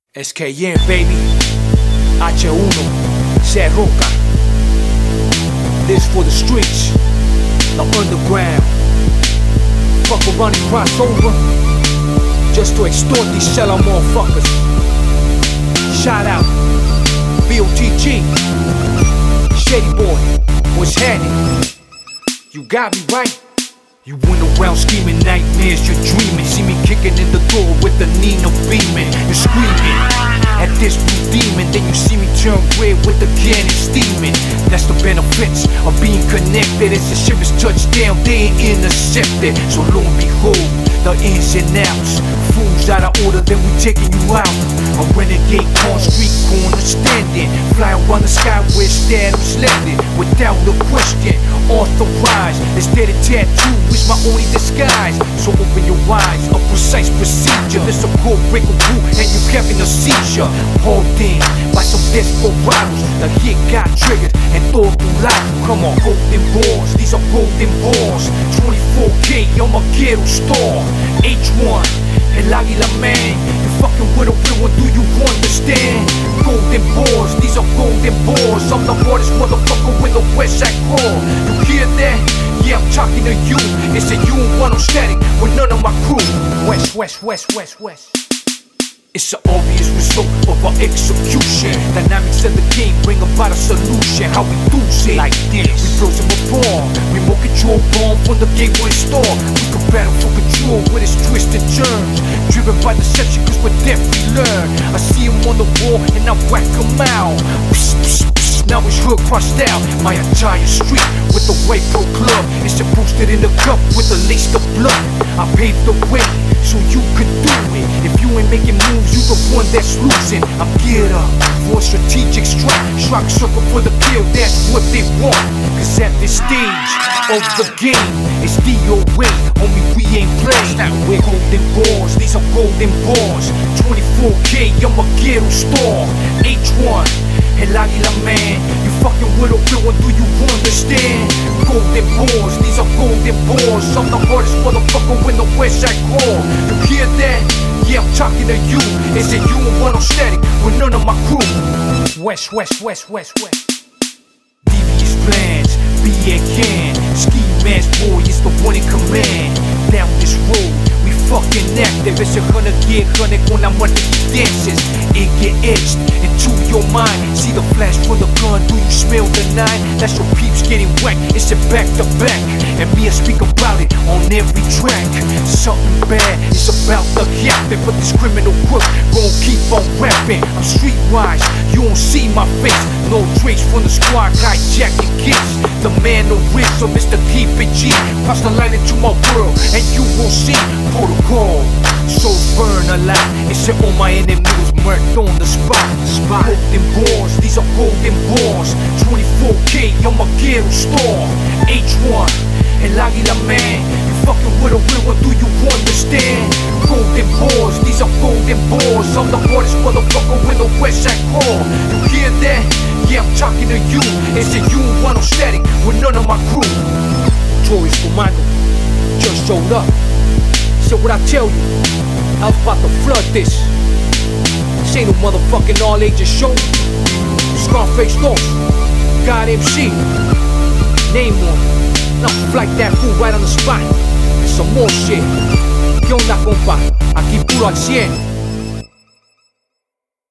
SKN, baby. H1, Zé Roca. This for the streets, the underground. Fuck around and cross over just to extort these seller motherfuckers. Shout out, BOTG, Shady Boy, what's happening? You got me right. You went around scheming nightmares, you're dreaming. See me kicking in the door with the Nina beaming. You're screaming at this blue demon. Then you see me turn red with the cannon steaming. That's the benefits of being connected. As the ship is touched down, they ain't intercepted. So lo and behold, the ins and outs. Fools out of order, then we taking you out. A renegade on street corner standing. Fly around the sky where Status left it. Without a question, authorized. Instead of tattoo is my only disguise. So open your eyes, a precise procedure. This a cold break a rule and you having a seizure. Hauled in by some desperados. The hit got triggered and thought through life. Come on, golden balls, these are golden balls. 24K on my ghetto store. H1, El Águila man. You fucking with a real one, do you understand? Golden balls, these are golden balls. I'm the hardest motherfucker with a West Side call. You hear that? Yeah, I'm talking to you. It's a U1 on static with none of my crew. West, west, west, west, west. It's an obvious result of our execution. Dynamics of the game bring about a solution. How we do it like this. We blow them apart. Remote control bomb from the gateway store. We can battle for control with its twists and turns. Driven by deception cause we're deaf we learn. I see him on the wall and I whack him out. Psst, psst, psst. Now his hood crossed out my entire street with the White Pro Club. It's boosted in the cup with the laced of blood. I paved the way so you could do it. If you ain't making moves, you the one that's losing. I'm geared up for a strategic strike. Strike circle for the kill, that's what they want. Cause at this stage of the game, it's DOA, homie, we ain't playing. We're golden balls, these are golden balls. 24K, I'm a ghetto store. H1, El Águila man. You fucking with a real one, do you understand? Golden balls, these are golden balls. I'm the hardest motherfucker when the West Side call. You hear that? Yeah, I'm talking to you. It's a U1 on static with none of my crew. West, west, west, west, west. Devious plans, BAN. Ski mask boy is the one in command. Down this road, we fucking active. It's 100 con la muerte que dances. It get etched into your mind. See the flash from the gun, do you smell the nine? That's your peeps getting whacked, it's a back to back. And me I speak about it on every track. Something bad is about to happen, but this criminal crook gon' keep on rapping. I'm streetwise, you don't see my face. No trace from the squad, hijacking kids. The man no risk, so Mr. Keep It G. Cross the line into my world, and you will see protocol. So burn a lot, it's all my enemies murked on the spot. Golden balls, these are golden balls. 24K on my ghetto store. H1, El Águila man. You fucking with a real one, do you understand? Golden balls, these are golden balls. I'm the hardest motherfucker with a West Side call. You hear that? Yeah, I'm talking to you. It's a U1 on static with none of my crew. Notorious Commando just showed up. So what I tell you, I was about to flood this. This ain't no motherfucking all ages show. Scarface North, God MC, name one. Nothing like that fool right on the spot. And some more shit. ¿Qué onda, compa? Aquí puro al 100.